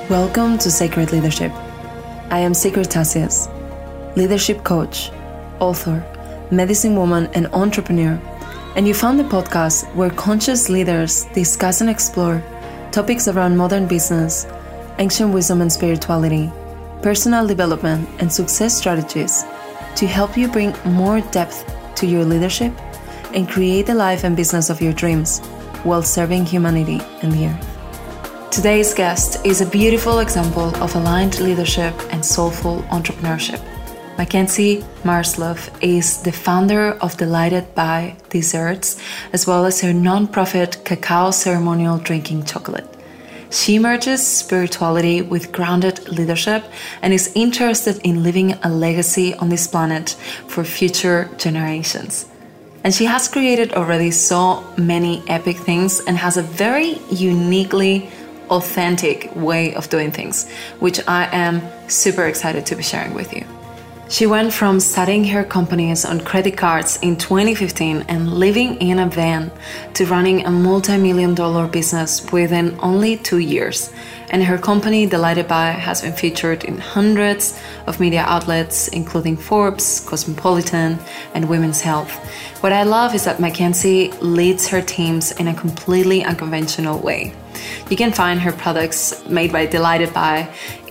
Welcome to Sacred Leadership. I am Sacred Tassias, leadership coach, author, medicine woman, and entrepreneur. And you found the podcast where conscious leaders discuss and explore topics around modern business, ancient wisdom and spirituality, personal development, and success strategies to help you bring more depth to your leadership and create the life and business of your dreams while serving humanity and the earth. Today's guest is a beautiful example of aligned leadership and soulful entrepreneurship. Mackenzie Marsloff is the founder of Delighted by Desserts, as well as her nonprofit cacao ceremonial drinking chocolate. She merges spirituality with grounded leadership and is interested in leaving a legacy on this planet for future generations. And she has created already so many epic things and has a very uniquely authentic way of doing things, which I am super excited to be sharing with you. She went from starting her companies on credit cards in 2015 and living in a van to running a multi-million-dollar business within only 2 years. And her company, Delighted by, has been featured in hundreds of media outlets, including Forbes, Cosmopolitan, and Women's Health. What I love is that Mackenzie leads her teams in a completely unconventional way. You can find her products made by Delighted by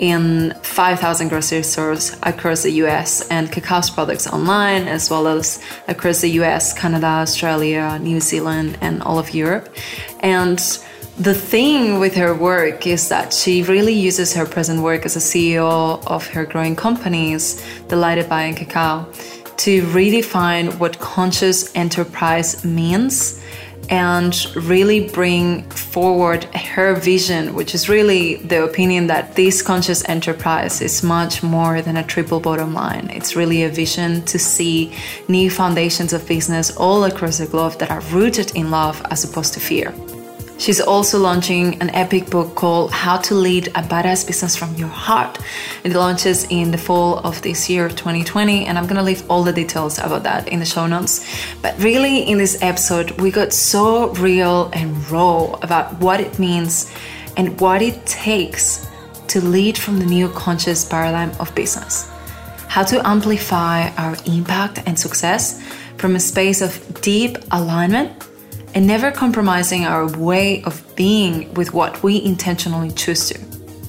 in 5,000 grocery stores across the US and Cacao's products online, as well as across the US, Canada, Australia, New Zealand, and all of Europe. And the thing with her work is that she really uses her present work as a CEO of her growing companies, Delighted by and Cacao, to redefine what conscious enterprise means and really bring forward her vision, which is really the opinion that this conscious enterprise is much more than a triple bottom line. It's really a vision to see new foundations of business all across the globe that are rooted in love as opposed to fear. She's also launching an epic book called How to Lead a Badass Business from Your Heart. It launches in the fall of this year, 2020, and I'm going to leave all the details about that in the show notes. But really, in this episode, we got so real and raw about what it means and what it takes to lead from the new conscious paradigm of business. How to amplify our impact and success from a space of deep alignment and never compromising our way of being with what we intentionally choose to.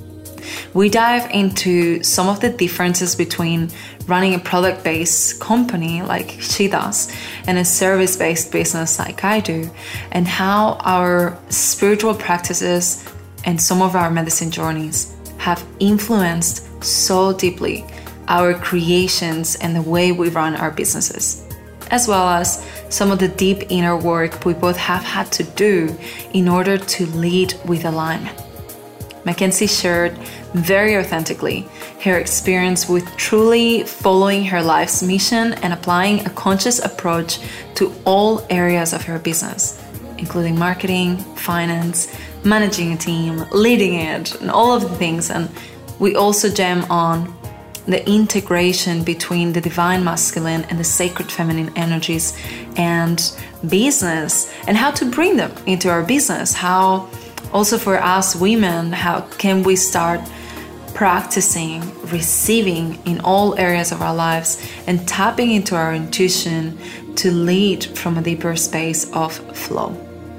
We dive into some of the differences between running a product-based company like she does and a service-based business like I do, and how our spiritual practices and some of our medicine journeys have influenced so deeply our creations and the way we run our businesses, as well as some of the deep inner work we both have had to do in order to lead with alignment. Mackenzie shared very authentically her experience with truly following her life's mission and applying a conscious approach to all areas of her business, including marketing, finance, managing a team, leading it, and all of the things. And we also jam on the integration between the divine masculine and the sacred feminine energies and business, and how to bring them into our business. How also for us women, how can we start practicing receiving in all areas of our lives and tapping into our intuition to lead from a deeper space of flow.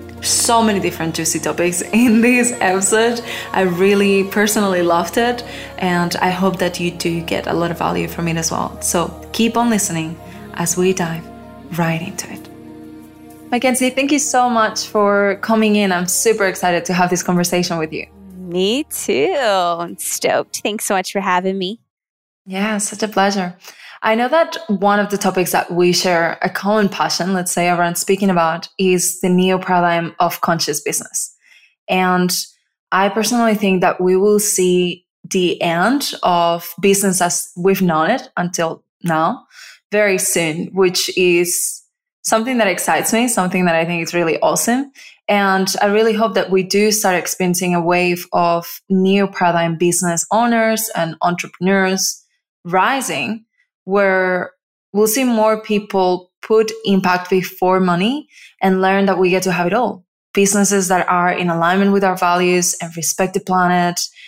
So many different juicy topics in this episode. I really personally loved it, and I hope that you do get a lot of value from it as well. So keep on listening as we dive right into it. Mackenzie, thank you so much for coming in. I'm super excited to have this conversation with you. Me too. I'm stoked. Thanks so much for having me. Yeah, such a pleasure. I know that one of the topics that we share a common passion, let's say, around speaking about is the neo paradigm of conscious business. And I personally think that we will see the end of business as we've known it until now very soon, which is something that excites me, something that I think is really awesome. And I really hope that we do start experiencing a wave of neo paradigm business owners and entrepreneurs rising, where we'll see more people put impact before money and learn that we get to have it all. Businesses that are in alignment with our values and respect the planet,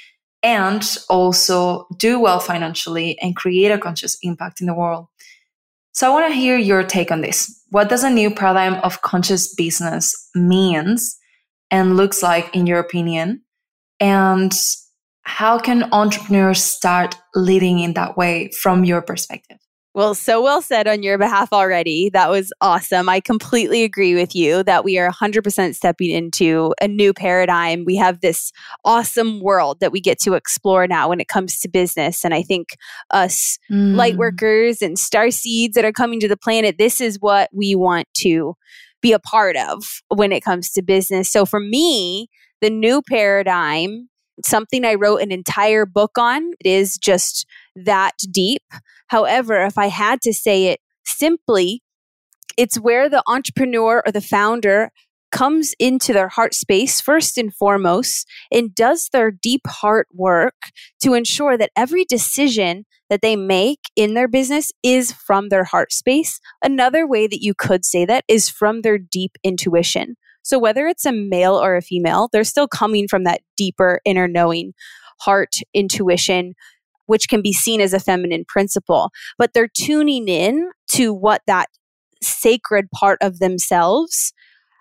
and also do well financially and create a conscious impact in the world. So I want to hear your take on this. What does a new paradigm of conscious business means and looks like in your opinion? And how can entrepreneurs start leading in that way from your perspective? Well, so well said on your behalf already. That was awesome. I completely agree with you that we are 100% stepping into a new paradigm. We have this awesome world that we get to explore now when it comes to business. And I think us light workers and star seeds that are coming to the planet, this is what we want to be a part of when it comes to business. So for me, the new paradigm, something I wrote an entire book on, it is just that deep. However, if I had to say it simply, it's where the entrepreneur or the founder comes into their heart space first and foremost and does their deep heart work to ensure that every decision that they make in their business is from their heart space. Another way that you could say that is from their deep intuition. So whether it's a male or a female, they're still coming from that deeper inner knowing, heart intuition, which can be seen as a feminine principle, but they're tuning in to what that sacred part of themselves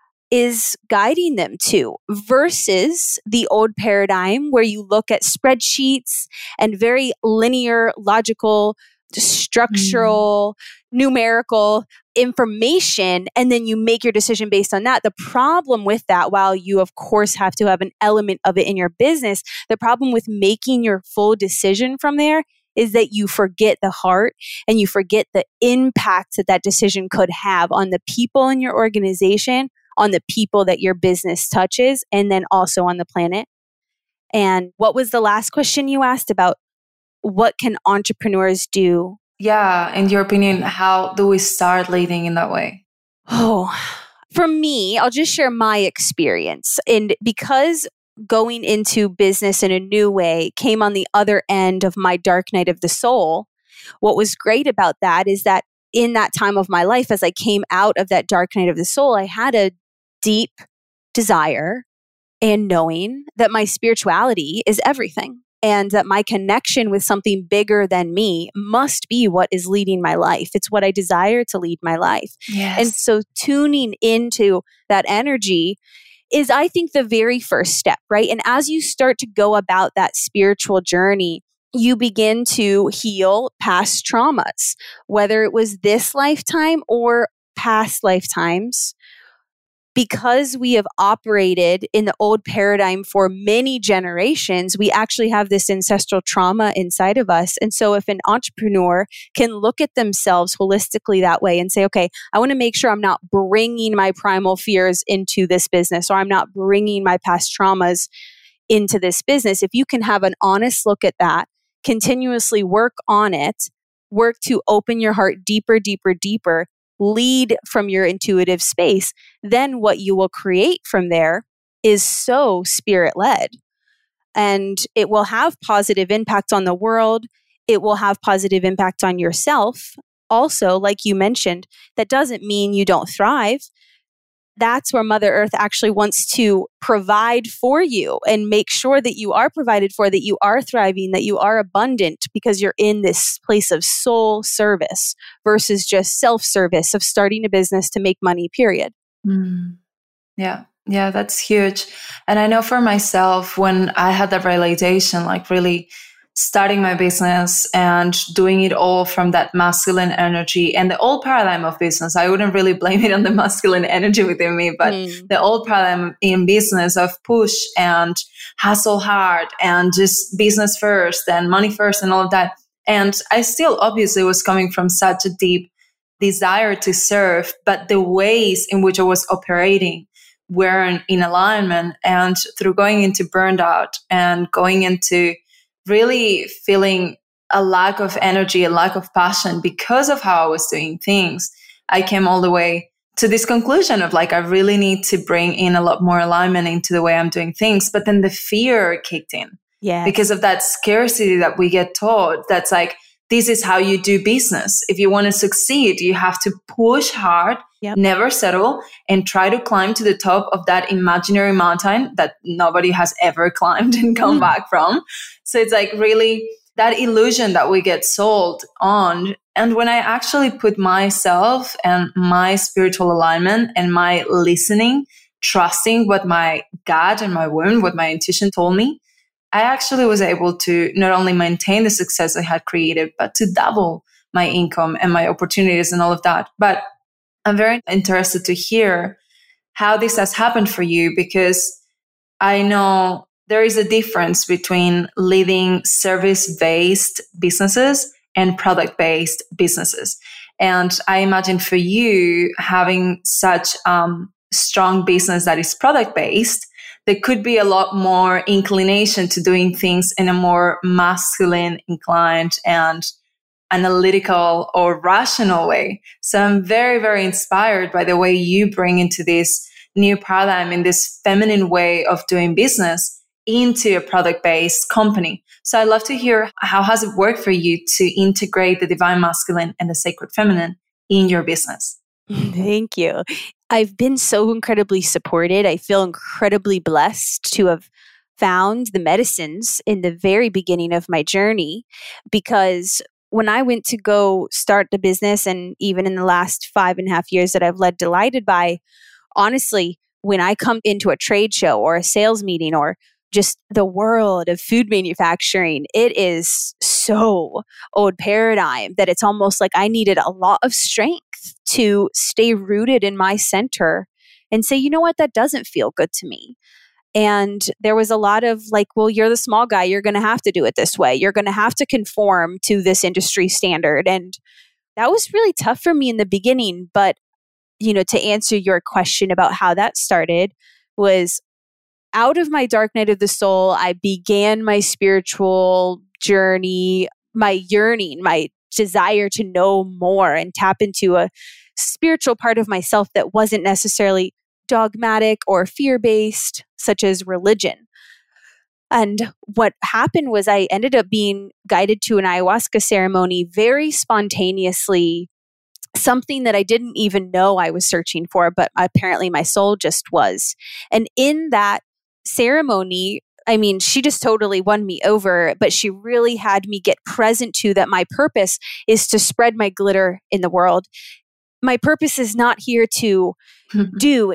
is guiding them to, versus the old paradigm where you look at spreadsheets and very linear, logical, structural, numerical information, and then you make your decision based on that. The problem with that, while you of course have to have an element of it in your business, the problem with making your full decision from there is that you forget the heart and you forget the impact that that decision could have on the people in your organization, on the people that your business touches, and then also on the planet. And what was the last question you asked about? What can entrepreneurs do? Yeah, in your opinion, how do we start leading in that way? Oh, for me, I'll just share my experience. And because going into business in a new way came on the other end of my dark night of the soul, what was great about that is that in that time of my life, as I came out of that dark night of the soul, I had a deep desire and knowing that my spirituality is everything. And that my connection with something bigger than me must be what is leading my life. It's what I desire to lead my life. Yes. And so tuning into that energy is, I think, the very first step, right? And as you start to go about that spiritual journey, you begin to heal past traumas, whether it was this lifetime or past lifetimes. Because we have operated in the old paradigm for many generations, we actually have this ancestral trauma inside of us. And so if an entrepreneur can look at themselves holistically that way and say, okay, I want to make sure I'm not bringing my primal fears into this business, or I'm not bringing my past traumas into this business. If you can have an honest look at that, continuously work on it, work to open your heart deeper, deeper, deeper, lead from your intuitive space, then what you will create from there is so spirit-led. And it will have positive impact on the world. It will have positive impact on yourself. Also, like you mentioned, that doesn't mean you don't thrive. That's where Mother Earth actually wants to provide for you and make sure that you are provided for, that you are thriving, that you are abundant, because you're in this place of soul service versus just self-service of starting a business to make money, period. Yeah, that's huge. And I know for myself, when I had that realization, like really starting my business and doing it all from that masculine energy and the old paradigm of business, I wouldn't really blame it on the masculine energy within me, but the old paradigm in business of push and hustle hard and just business first and money first and all of that. And I still obviously was coming from such a deep desire to serve, but the ways in which I was operating weren't in alignment. And through going into burnout and going into really feeling a lack of energy, a lack of passion because of how I was doing things, I came all the way to this conclusion of like, I really need to bring in a lot more alignment into the way I'm doing things. But then the fear kicked in. Yes. Because of that scarcity that we get taught. That's like, this is how you do business. If you want to succeed, you have to push hard, never settle, and try to climb to the top of that imaginary mountain that nobody has ever climbed and come back from. So it's like really that illusion that we get sold on. And when I actually put myself and my spiritual alignment and my listening, trusting what my gut and my womb, what my intuition told me, I actually was able to not only maintain the success I had created, but to double my income and my opportunities and all of that. But I'm very interested to hear how this has happened for you, because I know there is a difference between leading service-based businesses and product-based businesses. And I imagine for you having such strong business that is product-based, there could be a lot more inclination to doing things in a more masculine inclined and analytical or rational way. So I'm very, very inspired by the way you bring into this new paradigm, in this feminine way of doing business, into a product-based company. So I'd love to hear, how has it worked for you to integrate the divine masculine and the sacred feminine in your business? Thank you. I've been so incredibly supported. I feel incredibly blessed to have found the medicines in the very beginning of my journey, because when I went to go start the business, and even in the last 5.5 years that I've led Delighted By, honestly, when I come into a trade show or a sales meeting or just the world of food manufacturing, it is so old paradigm that it's almost like I needed a lot of strength to stay rooted in my center and say, you know what, that doesn't feel good to me. And there was a lot of like, well, you're the small guy, you're going to have to do it this way. You're going to have to conform to this industry standard. And that was really tough for me in the beginning. But, you know, to answer your question about how that started, was out of my dark night of the soul, I began my spiritual journey, my yearning, my desire to know more and tap into a spiritual part of myself that wasn't necessarily dogmatic or fear-based, such as religion. And what happened was I ended up being guided to an ayahuasca ceremony very spontaneously, something that I didn't even know I was searching for, but apparently my soul just was. And in that ceremony, I mean, she just totally won me over, but she really had me get present to that my purpose is to spread my glitter in the world. My purpose is not here to do.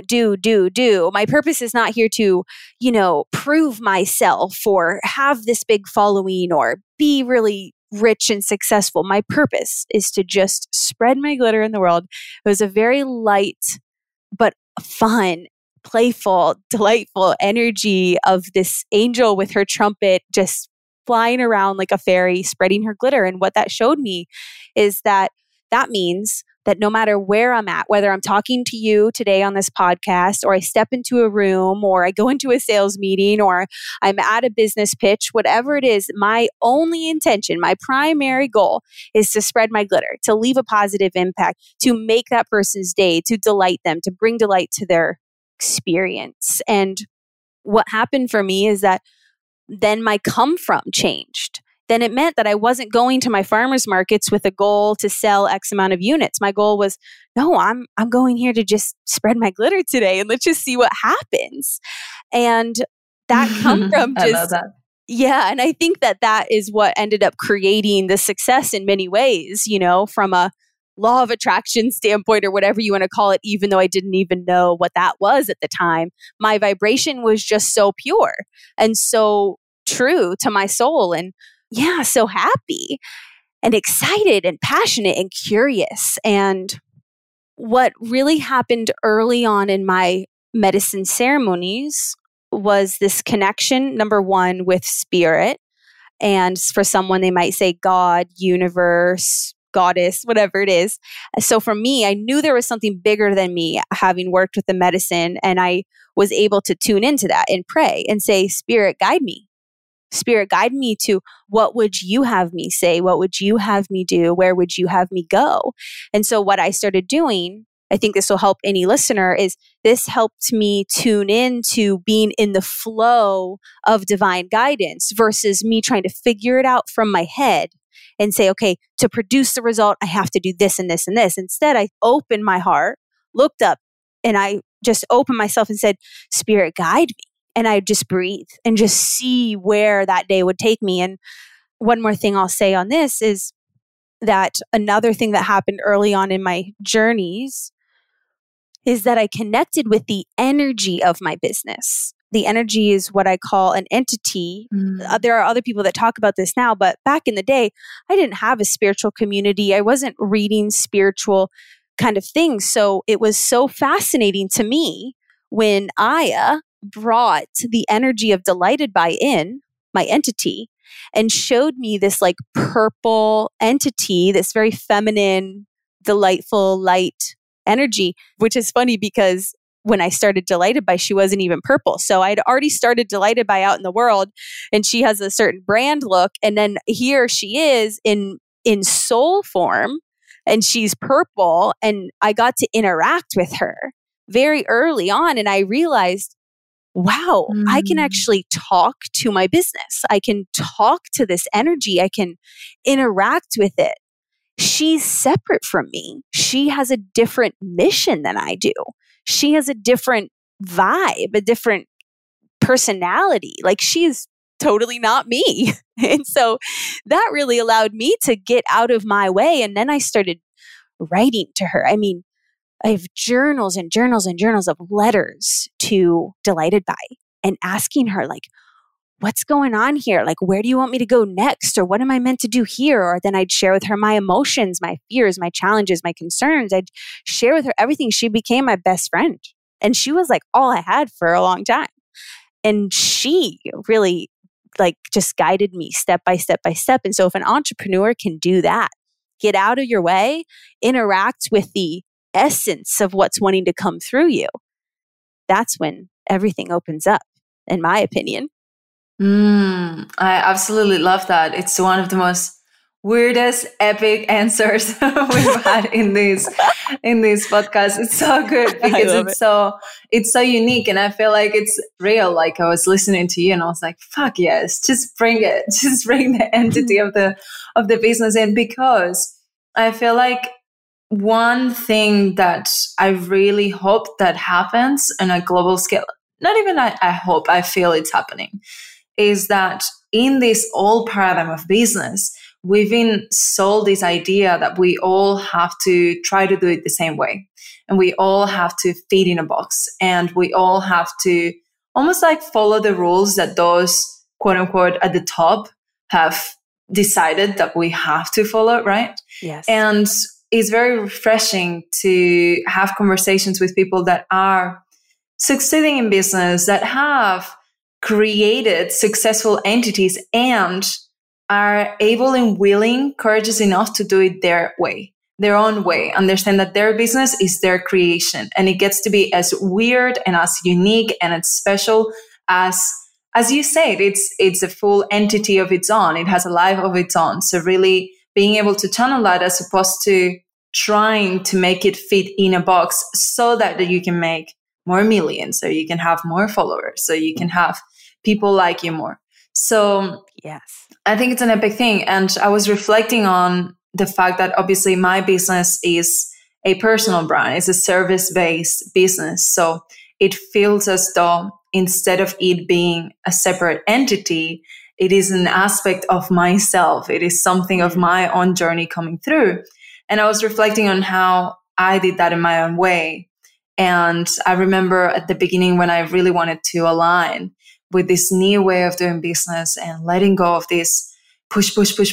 My purpose is not here to, you know, prove myself or have this big following or be really rich and successful. My purpose is to just spread my glitter in the world. It was a very light, but fun, playful, delightful energy of this angel with her trumpet just flying around like a fairy, spreading her glitter. And what that showed me is that means that no matter where I'm at, whether I'm talking to you today on this podcast, or I step into a room, or I go into a sales meeting, or I'm at a business pitch, whatever it is, my only intention, my primary goal is to spread my glitter, to leave a positive impact, to make that person's day, to delight them, to bring delight to their experience. And what happened for me is that then my come from changed. Then it meant that I wasn't going to my farmers markets with a goal to sell X amount of units. My goal was, no, I'm going here to just spread my glitter today and let's just see what happens. And that come from just, I love that. Yeah. And I think that is what ended up creating the success in many ways, you know, from a law of attraction standpoint or whatever you want to call it, even though I didn't even know what that was at the time. My vibration was just so pure and so true to my soul. And yeah, so happy and excited and passionate and curious. And what really happened early on in my medicine ceremonies was this connection, number one, with spirit. And for someone, they might say God, universe, goddess, whatever it is. So for me, I knew there was something bigger than me, having worked with the medicine. And I was able to tune into that and pray and say, Spirit, guide me. Spirit, guide me to what would you have me say? What would you have me do? Where would you have me go? And so what I started doing, I think this will help any listener, is this helped me tune in to being in the flow of divine guidance versus me trying to figure it out from my head and say, okay, to produce the result, I have to do this and this and this. Instead, I opened my heart, looked up, and I just opened myself and said, Spirit, guide me. And I just breathe and just see where that day would take me. And one more thing I'll say on this is that another thing that happened early on in my journeys is that I connected with the energy of my business. The energy is what I call an entity. There are other people that talk about this now, but back in the day, I didn't have a spiritual community. I wasn't reading spiritual kind of things. So it was so fascinating to me when Aya brought the energy of Delighted by in, my entity, and showed me this like purple entity, this very feminine, delightful, light energy, which is funny because when I started Delighted by, she wasn't even purple. So I'd already started Delighted by out in the world, and she has a certain brand look. And then here she is in soul form, and she's purple. And I got to interact with her very early on. And I realized, wow, I can actually talk to my business. I can talk to this energy. I can interact with it. She's separate from me. She has a different mission than I do. She has a different vibe, a different personality. Like, she's totally not me. And so that really allowed me to get out of my way. And then I started writing to her. I mean, I have journals and journals and journals of letters to Delighted by, and asking her, like, what's going on here? Like, where do you want me to go next? Or what am I meant to do here? Or then I'd share with her my emotions, my fears, my challenges, my concerns. I'd share with her everything. She became my best friend. And she was like all I had for a long time. And she really like just guided me step by step by step. And so if an entrepreneur can do that, get out of your way, interact with the essence of what's wanting to come through you, that's when everything opens up, in my opinion. I absolutely love that. It's one of the most weirdest, epic answers we've had in this podcast. It's so good because it's so unique, and I feel like it's real. Like, I was listening to you, and I was like, "Fuck yes, just bring it, just bring the entity of the business in." Because I feel like one thing that I really hope that happens on a global scale, not even I hope, I feel it's happening, is that in this old paradigm of business, we've been sold this idea that we all have to try to do it the same way. And we all have to fit in a box. And we all have to almost like follow the rules that those quote unquote at the top have decided that we have to follow, right? Yes. And it's very refreshing to have conversations with people that are succeeding in business, that have created successful entities and are able and willing, courageous enough to do it their way, their own way, understand that their business is their creation, and it gets to be as weird and as unique and as special as you said. It's a full entity of its own. It has a life of its own. So really being able to channel that, as opposed to trying to make it fit in a box so that you can make more millions, so you can have more followers, so you can have people like you more. So yes, I think it's an epic thing. And I was reflecting on the fact that obviously my business is a personal brand. It's a service-based business. So it feels as though instead of it being a separate entity, it is an aspect of myself. It is something of my own journey coming through. And I was reflecting on how I did that in my own way. And I remember at the beginning when I really wanted to align with this new way of doing business and letting go of this push,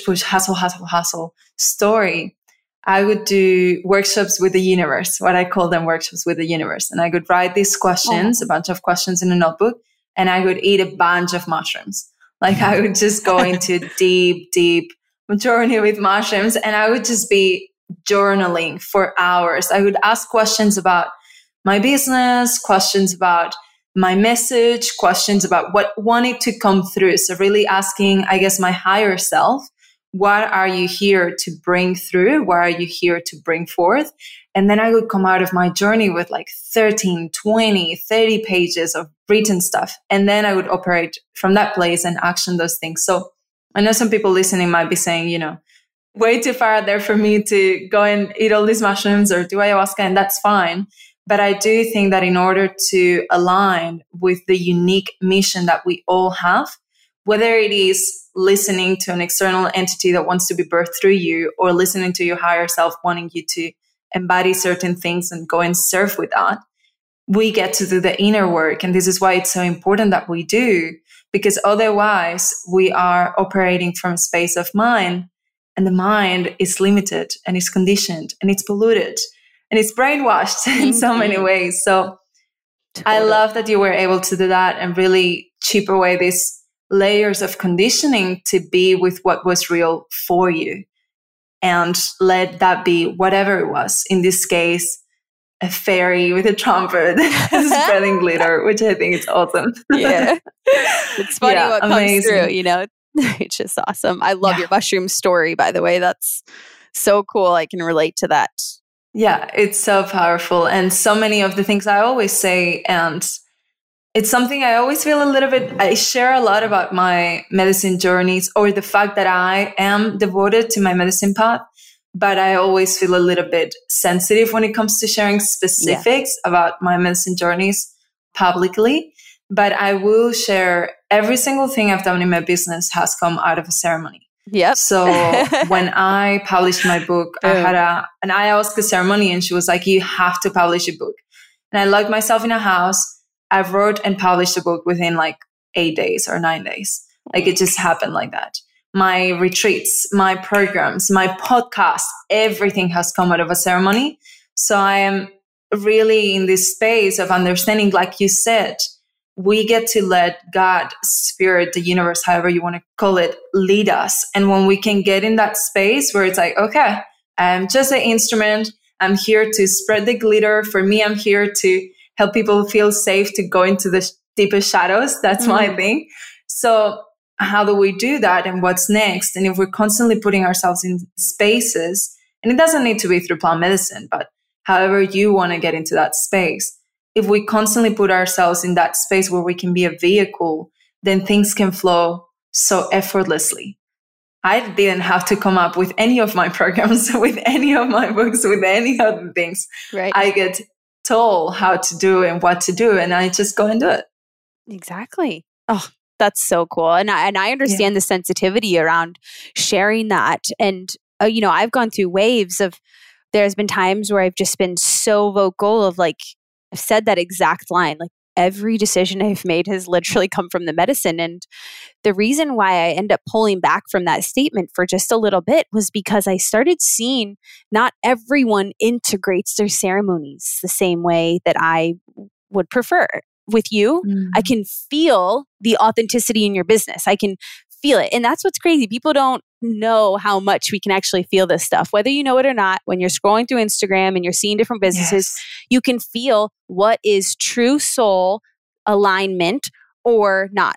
hustle story, I would do workshops with the universe, what I call them workshops with the universe. And I would write these questions, a bunch of questions in a notebook, and I would eat a bunch of mushrooms. Like, I would just go into deep journey with mushrooms, and I would just be journaling for hours. I would ask questions about my business, questions about my message, questions about what wanted to come through. So really asking, I guess, my higher self, what are you here to bring through? What are you here to bring forth? And then I would come out of my journey with like 13, 20, 30 pages of written stuff. And then I would operate from that place and action those things. So I know some people listening might be saying, way too far out there for me to go and eat all these mushrooms or do ayahuasca, and that's fine. But I do think that in order to align with the unique mission that we all have, whether it is listening to an external entity that wants to be birthed through you, or listening to your higher self wanting you to embody certain things and go and serve with that, we get to do the inner work. And this is why it's so important that we do, because otherwise we are operating from a space of mind, and the mind is limited and it's conditioned and it's polluted and it's brainwashed in so many ways. So I love that you were able to do that and really chip away these layers of conditioning to be with what was real for you, and let that be whatever it was. In this case, a fairy with a trumpet spreading glitter, which I think is awesome. Yeah. It's funny what comes through, you know. It's just awesome. I love your mushroom story, by the way. That's so cool. I can relate to that. Yeah, it's so powerful. And so many of the things I always say, and it's something I always feel a little bit, I share a lot about my medicine journeys, or the fact that I am devoted to my medicine path, but I always feel a little bit sensitive when it comes to sharing specifics about my medicine journeys publicly. But I will share every single thing I've done in my business has come out of a ceremony. Yep. So when I published my book, I had an ayahuasca ceremony, and she was like, you have to publish a book. And I locked myself in a house. I wrote and published a book within like 8 days or 9 days. Like it just happened like that. My retreats, my programs, my podcast, everything has come out of a ceremony. So I am really in this space of understanding, like you said, we get to let God, spirit, the universe, however you want to call it, lead us. And when we can get in that space where it's like, okay, I'm just an instrument. I'm here to spread the glitter. For me, I'm here to help people feel safe to go into the deepest shadows. That's my thing. So how do we do that, and what's next? And if we're constantly putting ourselves in spaces, and it doesn't need to be through plant medicine, but however you want to get into that space, if we constantly put ourselves in that space where we can be a vehicle, then things can flow so effortlessly. I didn't have to come up with any of my programs, with any of my books, with any other things. Right. I get told how to do and what to do, and I just go and do it. Exactly. Oh, that's so cool. And I understand the sensitivity around sharing that. And, you know, I've gone through waves of, there's been times where I've just been so vocal of like, I've said that exact line, like every decision I've made has literally come from the medicine. And the reason why I end up pulling back from that statement for just a little bit was because I started seeing not everyone integrates their ceremonies the same way that I would prefer. With you, I can feel the authenticity in your business. I can feel it. And that's what's crazy. People don't know how much we can actually feel this stuff. Whether you know it or not, when you're scrolling through Instagram and you're seeing different businesses, you can feel what is true soul alignment or not.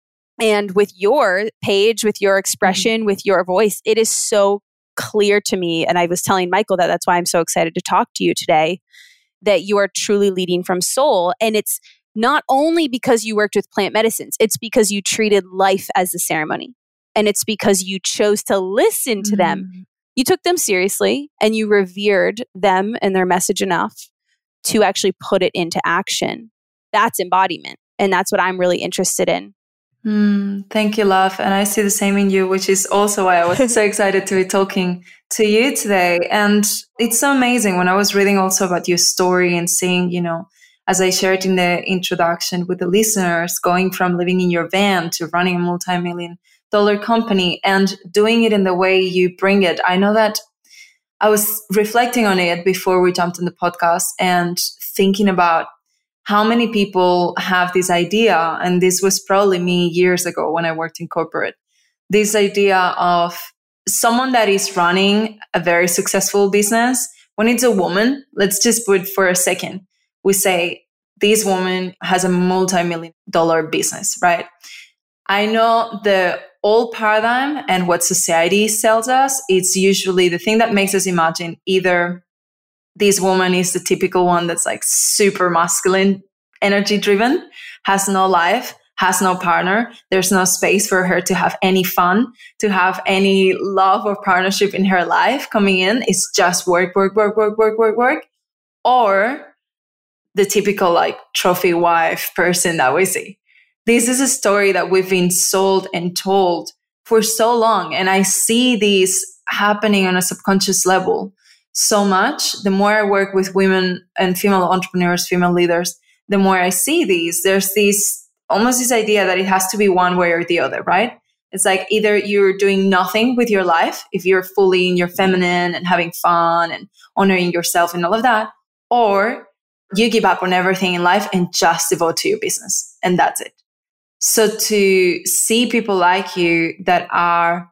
And with your page, with your expression, with your voice, it is so clear to me. And I was telling Michael that that's why I'm so excited to talk to you today, that you are truly leading from soul. And it's not only because you worked with plant medicines, it's because you treated life as a ceremony. And it's because you chose to listen to them. You took them seriously and you revered them and their message enough to actually put it into action. That's embodiment. And that's what I'm really interested in. Thank you, love. And I see the same in you, which is also why I was so excited to be talking to you today. And it's so amazing when I was reading also about your story and seeing, you know, as I shared in the introduction with the listeners, going from living in your van to running a multi-million-dollar company and doing it in the way you bring it. I know that I was reflecting on it before we jumped on the podcast and thinking about how many people have this idea, and this was probably me years ago when I worked in corporate, this idea of someone that is running a very successful business. When it's a woman, let's just put for a second, we say this woman has a multi-million-dollar business, right? I know the old paradigm and what society sells us, it's usually the thing that makes us imagine either this woman is the typical one that's like super masculine, energy driven, has no life, has no partner. There's no space for her to have any fun, to have any love or partnership in her life coming in. It's just work, work, work, work, work, work, work. Or the typical like trophy wife person that we see. This is a story that we've been sold and told for so long. And I see these happening on a subconscious level so much. The more I work with women and female entrepreneurs, female leaders, the more I see these. There's almost this idea that it has to be one way or the other, right? It's like either you're doing nothing with your life, if you're fully in your feminine and having fun and honoring yourself and all of that, or you give up on everything in life and just devote to your business. And that's it. So to see people like you that are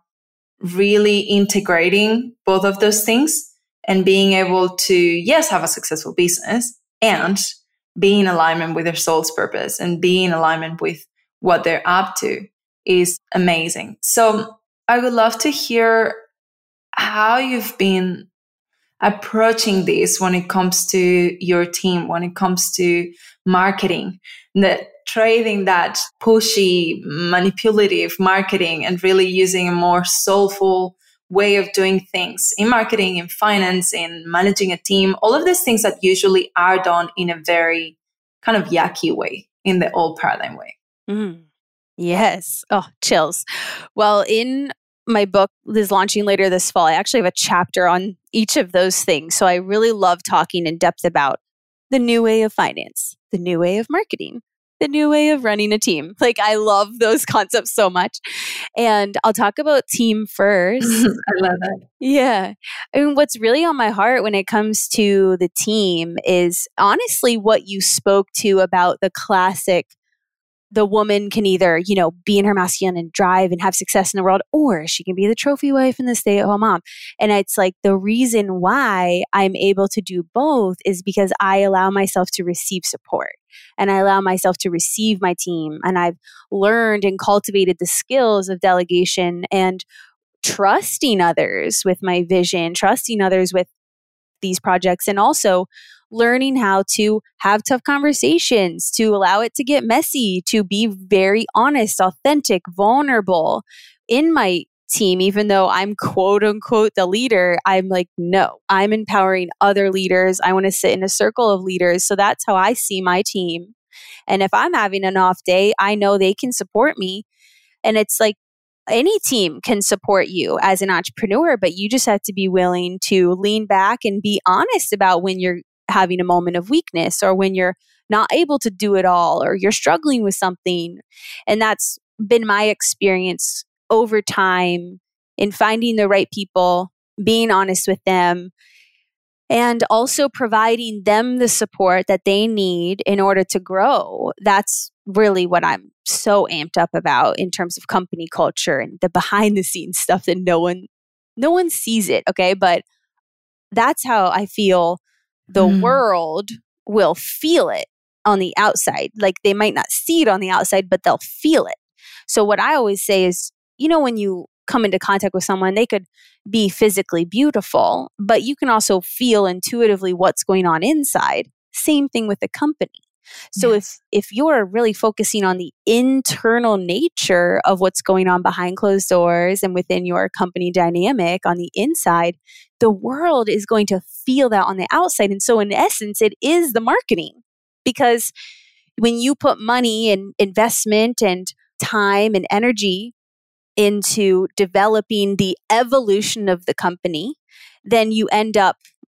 really integrating both of those things and being able to, yes, have a successful business and be in alignment with their soul's purpose and be in alignment with what they're up to is amazing. So I would love to hear how you've been approaching this when it comes to your team, when it comes to marketing, trading that pushy, manipulative marketing and really using a more soulful way of doing things in marketing, in finance, in managing a team, all of these things that usually are done in a very kind of yucky way, in the old paradigm way. Mm. Yes. Oh, chills. Well, in my book is launching later this fall, I actually have a chapter on each of those things. So I really love talking in depth about the new way of finance, the new way of marketing, the new way of running a team. Like, I love those concepts so much. And I'll talk about team first. I love that. Yeah. I mean, what's really on my heart when it comes to the team is honestly what you spoke to about the classic, the woman can either, be in her masculine and drive and have success in the world, or she can be the trophy wife and the stay-at-home mom. And it's like the reason why I'm able to do both is because I allow myself to receive support and I allow myself to receive my team. And I've learned and cultivated the skills of delegation and trusting others with my vision, trusting others with these projects, and also learning how to have tough conversations, to allow it to get messy, to be very honest, authentic, vulnerable in my team. Even though I'm quote unquote the leader, I'm like, no, I'm empowering other leaders. I want to sit in a circle of leaders. So that's how I see my team. And if I'm having an off day, I know they can support me. And it's like, any team can support you as an entrepreneur, but you just have to be willing to lean back and be honest about when you're having a moment of weakness or when you're not able to do it all or you're struggling with something. And that's been my experience over time in finding the right people, being honest with them, and also providing them the support that they need in order to grow. That's really what I'm so amped up about in terms of company culture and the behind the scenes stuff that no one sees it. Okay. But that's how I feel the world will feel it on the outside. Like, they might not see it on the outside, but they'll feel it. So what I always say is, when you come into contact with someone, they could be physically beautiful, but you can also feel intuitively what's going on inside. Same thing with the company. So yes, if you're really focusing on the internal nature of what's going on behind closed doors and within your company dynamic on the inside, the world is going to feel that on the outside. And so in essence, it is the marketing, because when you put money and investment and time and energy into developing the evolution of the company, then you end up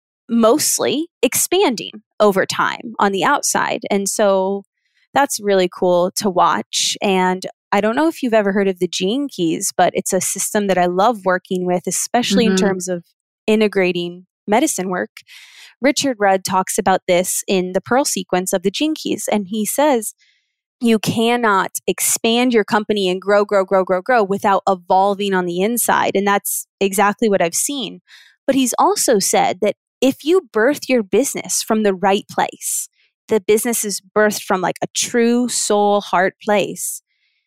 mostly expanding over time on the outside. And so that's really cool to watch. And I don't know if you've ever heard of the Gene Keys, but it's a system that I love working with, especially in terms of integrating medicine work. Richard Rudd talks about this in the Pearl sequence of the Gene Keys. And he says, you cannot expand your company and grow without evolving on the inside. And that's exactly what I've seen. But he's also said that if you birth your business from the right place, the business is birthed from like a true soul heart place,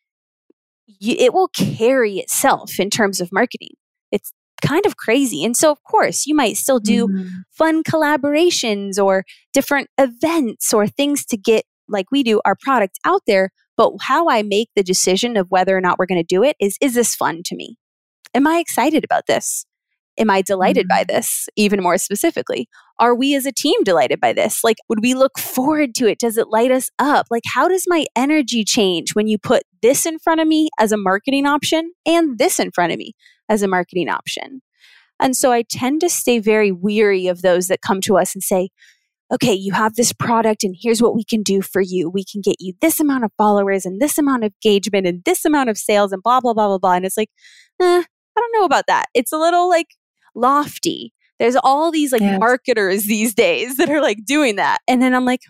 it will carry itself in terms of marketing. It's kind of crazy. And so, of course, you might still do fun collaborations or different events or things to get, like we do, our product out there, But how I make the decision of whether or not we're going to do it is this fun to me? Am I excited about this? Am I delighted by this? Even more specifically, are we as a team delighted by this? Like, would we look forward to it? Does it light us up? Like, how does my energy change when you put this in front of me as a marketing option and this in front of me as a marketing option? And so I tend to stay very weary of those that come to us and say, okay, you have this product and here's what we can do for you. We can get you this amount of followers and this amount of engagement and this amount of sales and blah, blah, blah, blah, blah. And it's like, I don't know about that. It's a little like lofty. There's all these like marketers these days that are like doing that. And then I'm like,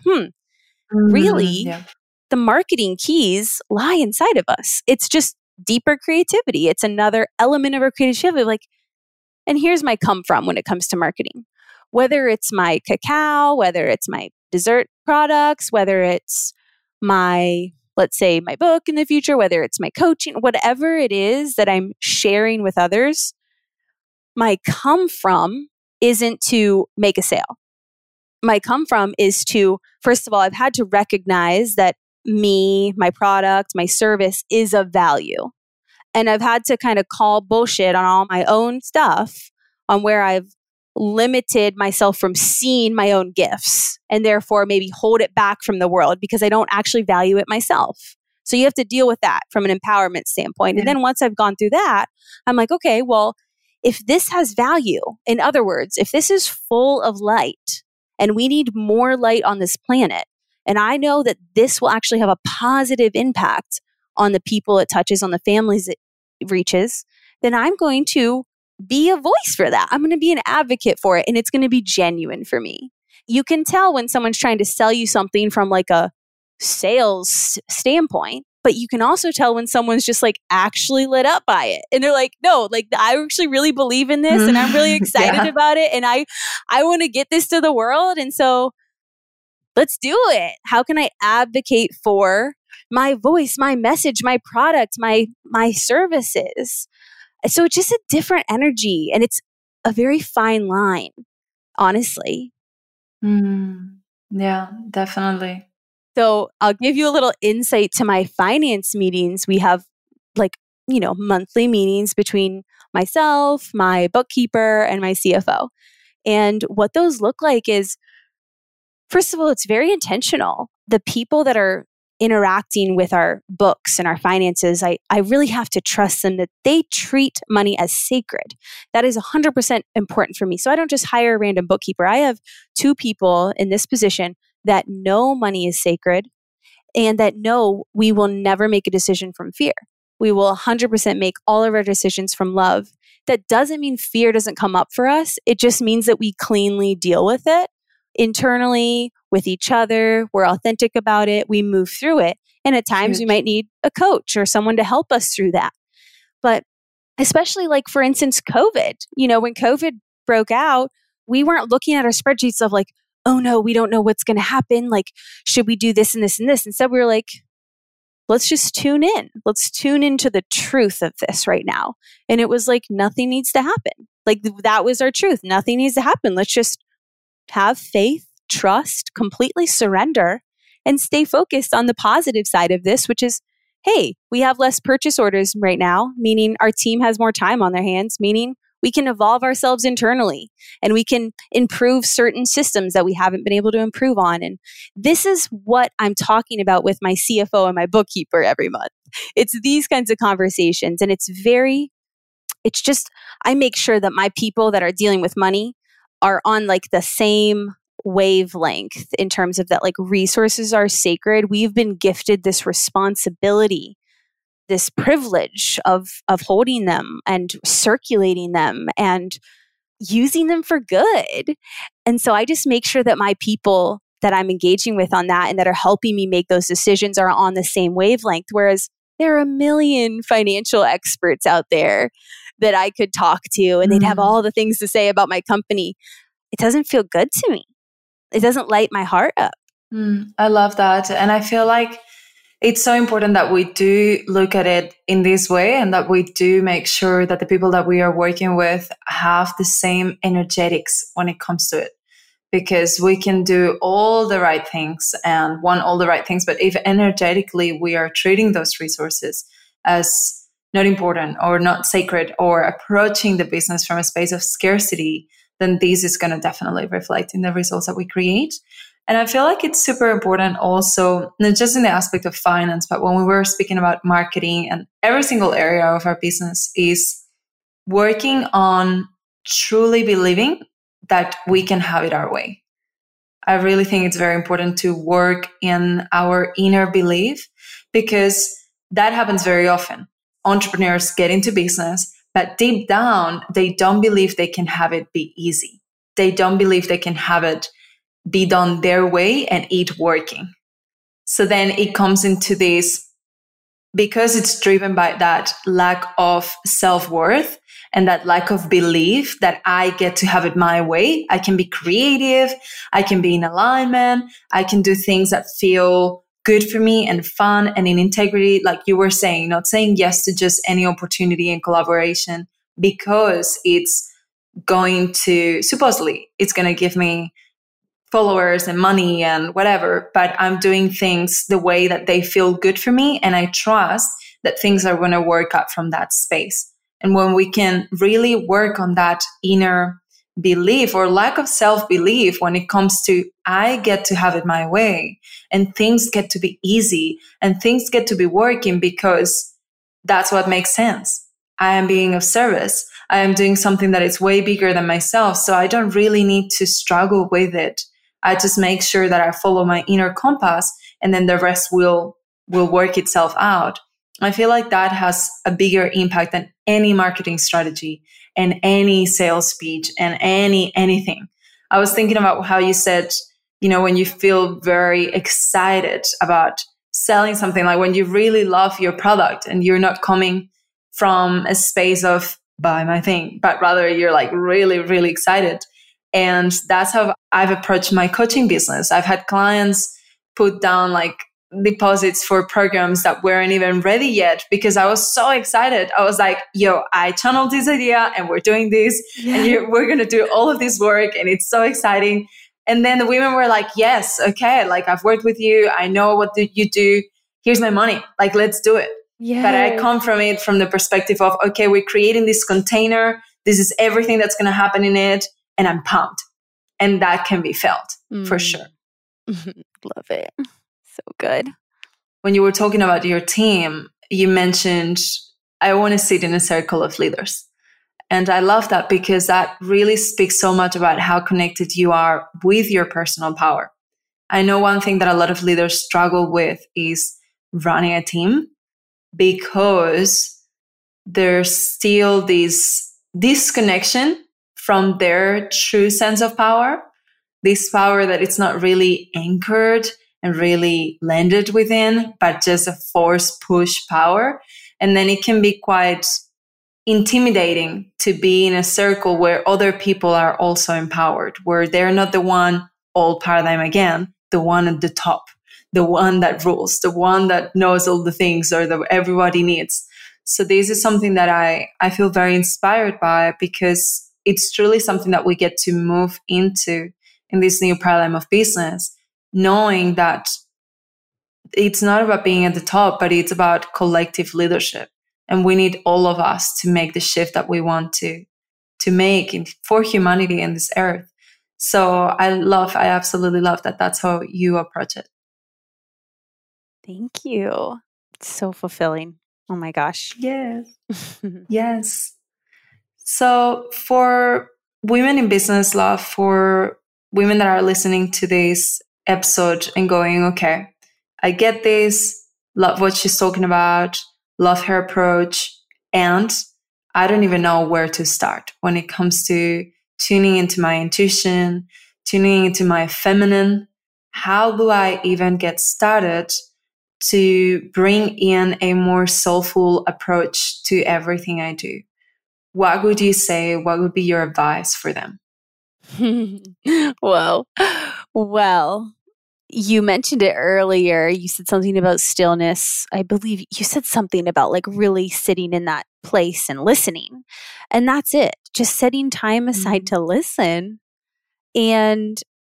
really? The marketing keys lie inside of us. It's just deeper creativity. It's another element of our creativity. Like, and here's my come from when it comes to marketing. Whether it's my cacao, whether it's my dessert products, whether it's my, let's say, my book in the future, whether it's my coaching, whatever it is that I'm sharing with others, my come from isn't to make a sale. My come from is to, first of all, I've had to recognize that me, my product, my service is of value. And I've had to kind of call bullshit on all my own stuff on where I've limited myself from seeing my own gifts and therefore maybe hold it back from the world because I don't actually value it myself. So you have to deal with that from an empowerment standpoint. And then once I've gone through that, I'm like, okay, well, if this has value, in other words, if this is full of light and we need more light on this planet, and I know that this will actually have a positive impact on the people it touches, on the families it reaches, then I'm going to be a voice for that. I'm going to be an advocate for it, and it's going to be genuine for me. You can tell when someone's trying to sell you something from like a sales standpoint, but you can also tell when someone's just like actually lit up by it. And they're like, no, like I actually really believe in this and I'm really excited about it. And I want to get this to the world. And so let's do it. How can I advocate for my voice, my message, my product, my services? So it's just a different energy, and it's a very fine line, honestly. Yeah, definitely. So I'll give you a little insight to my finance meetings. We have monthly meetings between myself, my bookkeeper, and my CFO. And what those look like is, first of all, it's very intentional. The people that are interacting with our books and our finances, I really have to trust them that they treat money as sacred. That is 100% important for me. So I don't just hire a random bookkeeper. I have 2 people in this position that know money is sacred and that know we will never make a decision from fear. We will 100% make all of our decisions from love. That doesn't mean fear doesn't come up for us. It just means that we cleanly deal with it internally, with each other. We're authentic about it. We move through it. And at times we might need a coach or someone to help us through that. But especially like, for instance, COVID, when COVID broke out, we weren't looking at our spreadsheets of like, oh no, we don't know what's going to happen. Like, should we do this and this and this? Instead, we were like, let's just tune in. Let's tune into the truth of this right now. And it was like, nothing needs to happen. Like that was our truth. Nothing needs to happen. Let's just have faith, trust, completely surrender, and stay focused on the positive side of this, which is, hey, we have less purchase orders right now, meaning our team has more time on their hands, meaning we can evolve ourselves internally and we can improve certain systems that we haven't been able to improve on. And this is what I'm talking about with my CFO and my bookkeeper every month. It's these kinds of conversations. And it's just, I make sure that my people that are dealing with money are on like the same wavelength in terms of that, like resources are sacred. We've been gifted this responsibility, this privilege of holding them and circulating them and using them for good. And so I just make sure that my people that I'm engaging with on that and that are helping me make those decisions are on the same wavelength. Whereas there are a million financial experts out there that I could talk to and they'd have all the things to say about my company. It doesn't feel good to me. It doesn't light my heart up. I love that. And I feel like it's so important that we do look at it in this way and that we do make sure that the people that we are working with have the same energetics when it comes to it. because we can do all the right things and want all the right things. But if energetically we are treating those resources as not important or not sacred, or approaching the business from a space of scarcity, then this is going to definitely reflect in the results that we create. And I feel like it's super important also, not just in the aspect of finance, but when we were speaking about marketing and every single area of our business, is working on truly believing that we can have it our way. I really think it's very important to work in our inner belief, because that happens very often. Entrepreneurs get into business, but deep down, they don't believe they can have it be easy. They don't believe they can have it be done their way and it working. So then it comes into this, because it's driven by that lack of self-worth and that lack of belief that I get to have it my way. I can be creative. I can be in alignment. I can do things that feel good for me and fun and in integrity. Like you were saying, not saying yes to just any opportunity and collaboration because it's going to, supposedly, it's going to give me followers and money and whatever, but I'm doing things the way that they feel good for me. And I trust that things are going to work out from that space. And when we can really work on that inner belief or lack of self-belief when it comes to, I get to have it my way and things get to be easy and things get to be working because that's what makes sense. I am being of service. I am doing something that is way bigger than myself. So I don't really need to struggle with it. I just make sure that I follow my inner compass and then the rest will work itself out. I feel like that has a bigger impact than any marketing strategy and any sales speech and anything. I was thinking about how you said, when you feel very excited about selling something, like when you really love your product and you're not coming from a space of buy my thing, but rather you're like really, really excited. And that's how I've approached my coaching business. I've had clients put down like deposits for programs that weren't even ready yet because I was so excited. I was like, yo, I channeled this idea and we're doing this and we're going to do all of this work and it's so exciting. And then the women were like, yes, okay, like I've worked with you. I know what you do. Here's my money. Like, let's do it. Yes. But I come from it from the perspective of, okay, we're creating this container. This is everything that's going to happen in it. And I'm pumped. And that can be felt for sure. Love it. So good. When you were talking about your team, you mentioned, I want to sit in a circle of leaders. And I love that because that really speaks so much about how connected you are with your personal power. I know one thing that a lot of leaders struggle with is running a team because there's still this disconnection from their true sense of power, this power that it's not really anchored and really landed within, but just a force push power. And then it can be quite intimidating to be in a circle where other people are also empowered, where they're not the one old paradigm again, the one at the top, the one that rules, the one that knows all the things or that everybody needs. So this is something that I feel very inspired by because it's truly something that we get to move into in this new paradigm of business, knowing that it's not about being at the top, but it's about collective leadership. And we need all of us to make the shift that we want to make for humanity and this earth. So I absolutely love that that's how you approach it. Thank you. It's so fulfilling. Oh my gosh. Yes. Yes. So for women in business, love, for women that are listening to this episode and going, okay, I get this, love what she's talking about, love her approach, and I don't even know where to start when it comes to tuning into my intuition, tuning into my feminine. How do I even get started to bring in a more soulful approach to everything I do? What would you say? What would be your advice for them? Well, you mentioned it earlier. You said something about stillness. I believe you said something about like really sitting in that place and listening. And that's it. Just setting time aside to listen. And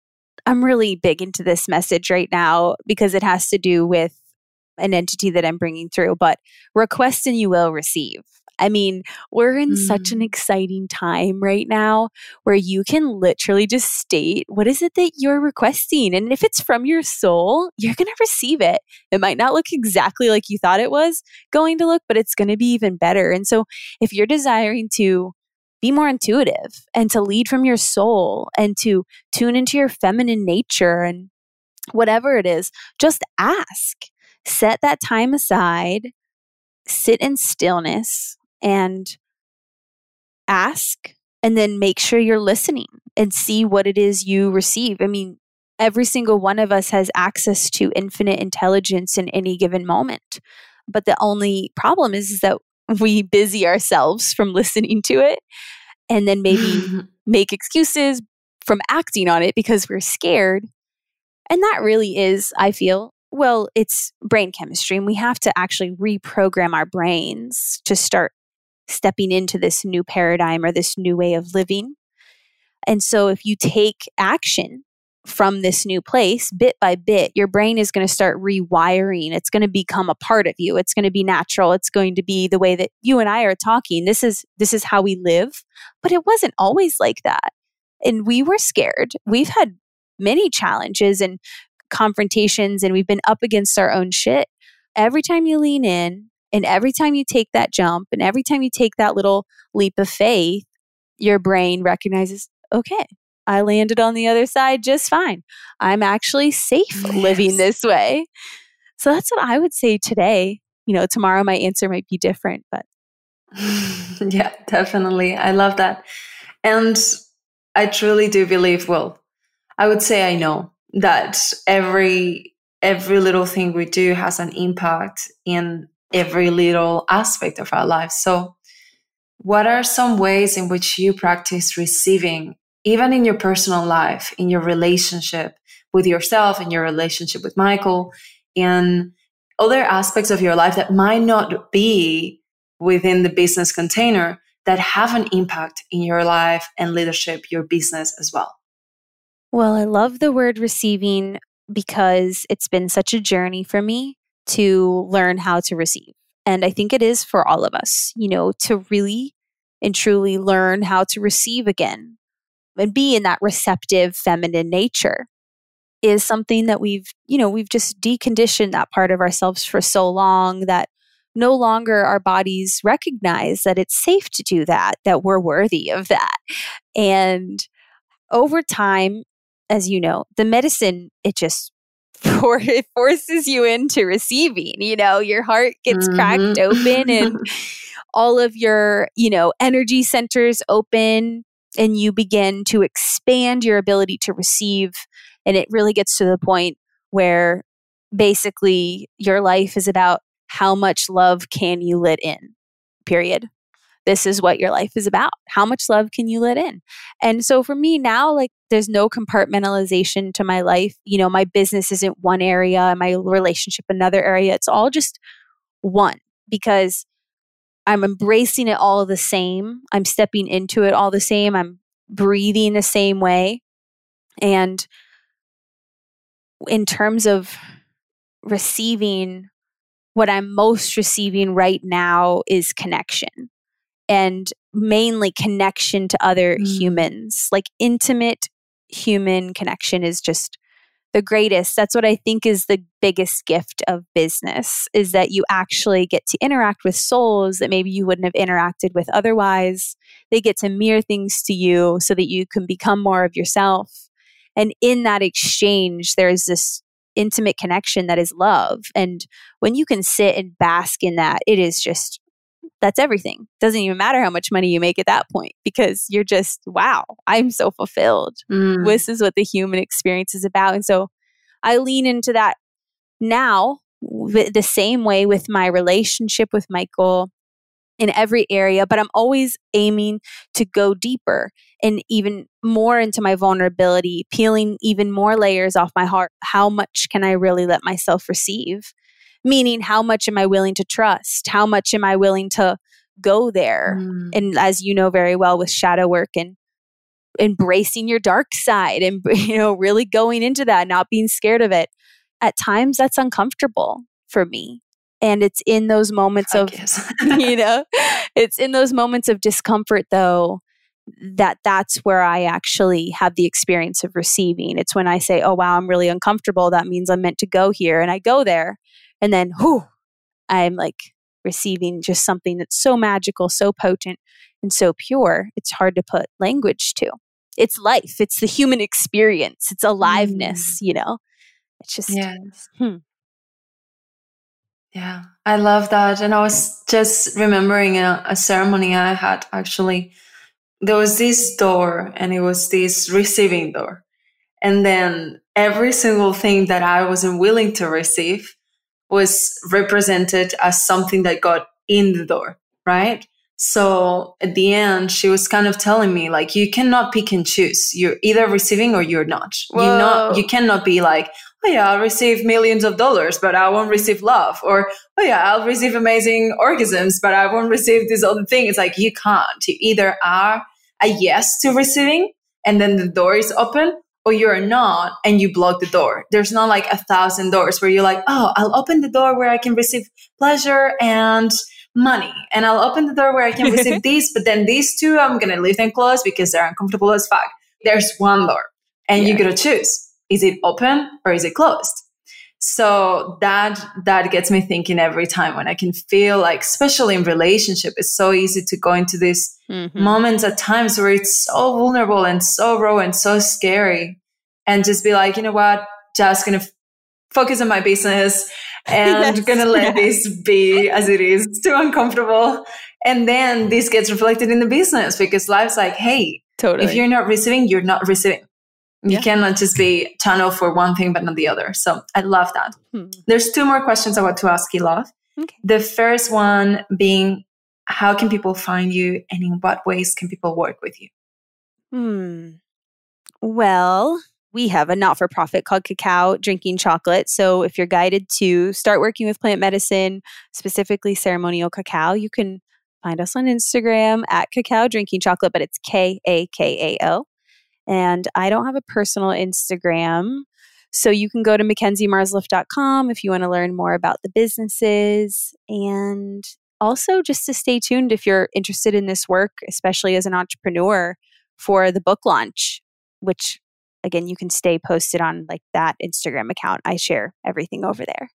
I'm really big into this message right now because it has to do with an entity that I'm bringing through, but request and you will receive. I mean, we're in such an exciting time right now where you can literally just state, what is it that you're requesting? And if it's from your soul, you're going to receive it. It might not look exactly like you thought it was going to look, but it's going to be even better. And so if you're desiring to be more intuitive and to lead from your soul and to tune into your feminine nature and whatever it is, just ask. Set that time aside, sit in stillness and ask, and then make sure you're listening and see what it is you receive. I mean, every single one of us has access to infinite intelligence in any given moment. But the only problem is that we busy ourselves from listening to it and then maybe make excuses from acting on it because we're scared. And that really is, I feel, well, it's brain chemistry, and we have to actually reprogram our brains to start stepping into this new paradigm or this new way of living. And so if you take action from this new place, bit by bit, your brain is going to start rewiring. It's going to become a part of you. It's going to be natural. It's going to be the way that you and I are talking. This is how we live. But it wasn't always like that. And we were scared. We've had many challenges and confrontations, and we've been up against our own shit. Every time you lean in, and every time you take that jump, and every time you take that little leap of faith, your brain recognizes, okay, I landed on the other side just fine. I'm actually safe living this way. So that's what I would say today. You know, tomorrow my answer might be different, but. Yeah, definitely. I love that. And I truly do believe, well, I would say I know that every little thing we do has an impact in every little aspect of our lives. So what are some ways in which you practice receiving, even in your personal life, in your relationship with yourself, in your relationship with Michael, in other aspects of your life that might not be within the business container, that have an impact in your life and leadership, your business as well? Well, I love the word receiving because it's been such a journey for me to learn how to receive. And I think it is for all of us, you know, to really and truly learn how to receive again and be in that receptive feminine nature is something that we've just deconditioned that part of ourselves for so long that no longer our bodies recognize that it's safe to do that we're worthy of that. And over time, as you know, the medicine, it forces you into receiving. You know, your heart gets cracked open and all of your, energy centers open, and you begin to expand your ability to receive. And it really gets to the point where basically your life is about how much love can you let in, period. This is what your life is about. How much love can you let in? And so for me now, like, there's no compartmentalization to my life. You know, my business isn't one area, my relationship another area. It's all just one, because I'm embracing it all the same. I'm stepping into it all the same. I'm breathing the same way. And in terms of receiving, what I'm most receiving right now is connection. And mainly connection to other humans. Like, intimate human connection is just the greatest. That's what I think is the biggest gift of business, is that you actually get to interact with souls that maybe you wouldn't have interacted with otherwise. They get to mirror things to you so that you can become more of yourself. And in that exchange, there's this intimate connection that is love. And when you can sit and bask in that, it is just, that's everything. Doesn't even matter how much money you make at that point, because you're just, wow, I'm so fulfilled. This is what the human experience is about. And so I lean into that now the same way with my relationship with Michael in every area, but I'm always aiming to go deeper and even more into my vulnerability, peeling even more layers off my heart. How much can I really let myself receive? Meaning, how much am I willing to trust? How much am I willing to go there? And as you know very well with shadow work and embracing your dark side and, really going into that, not being scared of it. At times that's uncomfortable for me. And it's in those moments it's in those moments of discomfort though, that's where I actually have the experience of receiving. It's when I say, oh, wow, I'm really uncomfortable. That means I'm meant to go here. And I go there and then, I'm like receiving just something that's so magical, so potent and so pure. It's hard to put language to. It's life. It's the human experience. It's aliveness, It's just, yes. Yeah, I love that. And I was just remembering a ceremony I had actually. There was this door and it was this receiving door. And then every single thing that I wasn't willing to receive was represented as something that got in the door, right? So at the end, she was kind of telling me like, you cannot pick and choose. You're either receiving or you're not. You cannot be like, oh yeah, I'll receive millions of dollars, but I won't receive love. Or, oh yeah, I'll receive amazing orgasms, but I won't receive this other thing. It's like, you can't. You either are a yes to receiving and then the door is open, or you're not and you block the door. There's not like 1,000 doors where you're like, oh, I'll open the door where I can receive pleasure and money. And I'll open the door where I can receive these, but then these two, I'm going to leave them closed because they're uncomfortable as fuck. There's one door and you got to choose. Is it open or is it closed? So that gets me thinking every time when I can feel like, especially in relationship, it's so easy to go into these moments at times where it's so vulnerable and so raw and so scary, and just be like, you know what, just going to focus on my business and going to let this be as it is. It's too uncomfortable. And then this gets reflected in the business because life's like, hey, if you're not receiving, you're not receiving. You cannot just be channel for one thing, but not the other. So I love that. There's 2 more questions I want to ask you, love. Okay. The first one being, how can people find you and in what ways can people work with you? Well, we have a not-for-profit called Cacao Drinking Chocolate. So if you're guided to start working with plant medicine, specifically ceremonial cacao, you can find us on Instagram at Cacao Drinking Chocolate, but it's KAKAO. And I don't have a personal Instagram. So you can go to MackenzieMarsliff.com if you want to learn more about the businesses. And also just to stay tuned if you're interested in this work, especially as an entrepreneur, for the book launch, which again, you can stay posted on like that Instagram account. I share everything over there.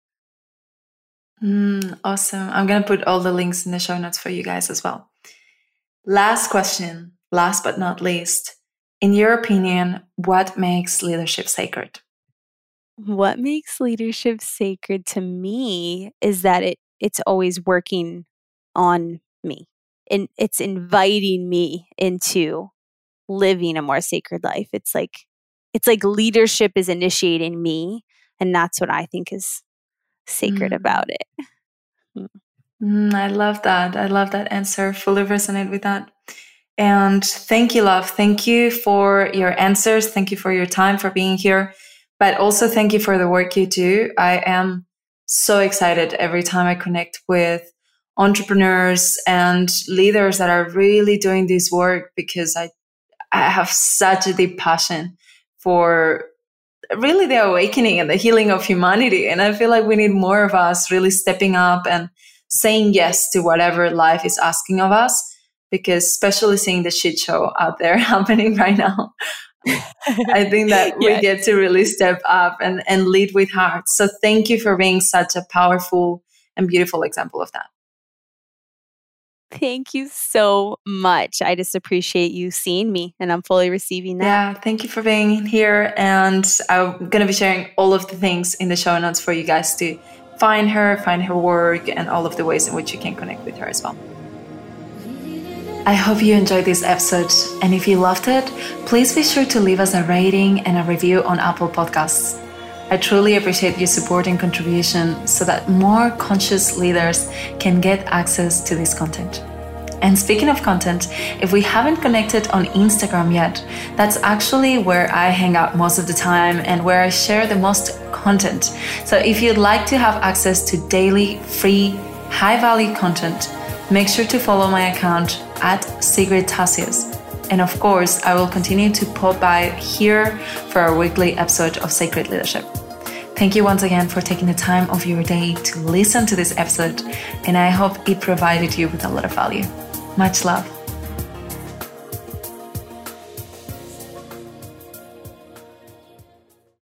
Awesome. I'm going to put all the links in the show notes for you guys as well. Last question, last but not least. In your opinion, what makes leadership sacred? What makes leadership sacred to me is that it's always working on me. And it's inviting me into living a more sacred life. It's like leadership is initiating me. And that's what I think is sacred about it. I love that. I love that answer. Fully resonate with that. And thank you, love. Thank you for your answers. Thank you for your time, for being here. But also thank you for the work you do. I am so excited every time I connect with entrepreneurs and leaders that are really doing this work, because I have such a deep passion for really the awakening and the healing of humanity. And I feel like we need more of us really stepping up and saying yes to whatever life is asking of us. Because especially seeing the shit show out there happening right now, I think that we get to really step up and lead with heart. So thank you for being such a powerful and beautiful example of that. Thank you so much. I just appreciate you seeing me, and I'm fully receiving that. Yeah, thank you for being here. And I'm going to be sharing all of the things in the show notes for you guys to find her work, and all of the ways in which you can connect with her as well. I hope you enjoyed this episode, and if you loved it, please be sure to leave us a rating and a review on Apple Podcasts. I truly appreciate your support and contribution so that more conscious leaders can get access to this content. And speaking of content, if we haven't connected on Instagram yet, that's actually where I hang out most of the time and where I share the most content. So if you'd like to have access to daily, free, high-value content, make sure to follow my account at Sigrid Tassius. And of course, I will continue to pop by here for our weekly episode of Sacred Leadership. Thank you once again for taking the time of your day to listen to this episode, and I hope it provided you with a lot of value. Much love.